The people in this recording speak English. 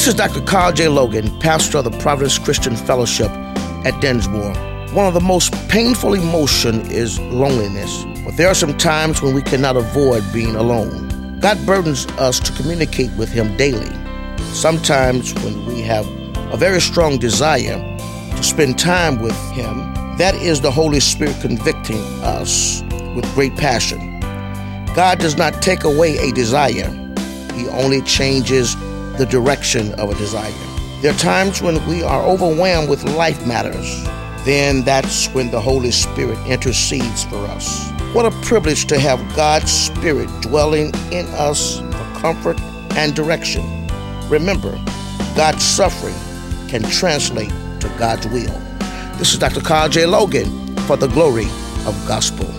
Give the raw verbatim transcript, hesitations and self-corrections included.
This is Doctor Carl J. Logan, pastor of the Providence Christian Fellowship at Dinsmore. One of the most painful emotions is loneliness, but there are some times when we cannot avoid being alone. God burdens us to communicate with Him daily. Sometimes when we have a very strong desire to spend time with Him, that is the Holy Spirit convicting us with great passion. God does not take away a desire. He only changes the direction of a desire. There are times when we are overwhelmed with life matters. Then that's when the Holy Spirit intercedes for us. What a privilege to have God's Spirit dwelling in us for comfort and direction. Remember, God's suffering can translate to God's will. This is Doctor Carl J. Logan for the Glory of Gospel.